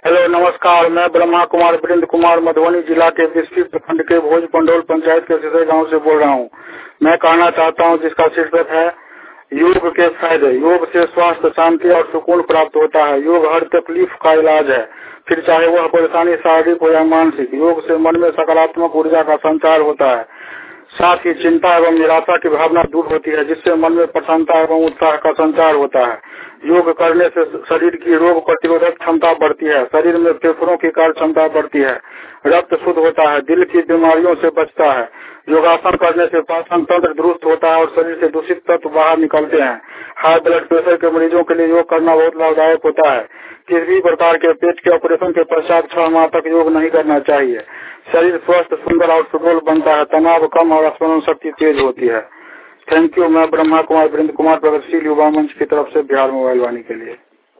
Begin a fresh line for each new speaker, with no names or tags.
Hello नमस्कार, मैं ब्रह्मा कुमार वृंद कुमार मधुबनी जिला के बिस्फी प्रखंड के भोज पंडोल पंचायत के सिसई गांव से बोल रहा हूं। मैं कहना चाहता हूं जिसका शीर्षक है योग के फायदे। योग से स्वास्थ्य, शांति और सुकून प्राप्त होता है। योग हर तकलीफ का इलाज है, फिर चाहे वह परेशानी शारीरिक हो या मानसिक। योग से मन में सकारात्मक ऊर्जा का संचार होता है, साथ ही चिंता एवं निराशा की भावना दूर होती है, जिससे मन में प्रसन्नता एवं उत्साह का संचार होता है। योग करने से शरीर की रोग प्रतिरोधक क्षमता बढ़ती है, शरीर में फेफड़ों की कार्य क्षमता बढ़ती है, रक्त शुद्ध होता है, दिल की बीमारियों से बचता है। योगासन करने से पाचन तंत्र दुरुस्त होता है और शरीर से दूषित तत्व बाहर निकलते हैं। हाई ब्लड प्रेशर के मरीजों के लिए योग करना बहुत लाभदायक होता है। किसी भी प्रकार के पेट के ऑपरेशन के पश्चात 6 माह तक योग नहीं करना चाहिए। शरीर स्वस्थ, सुंदर और सुडौल बनता है, तनाव कम और स्मरण शक्ति तेज होती है। Thank you. मैं ब्रह्मा कुमार वृंद कुमार प्रगतिशील युवा मंच की तरफ से बिहार मोबाइल वाणी के लिए।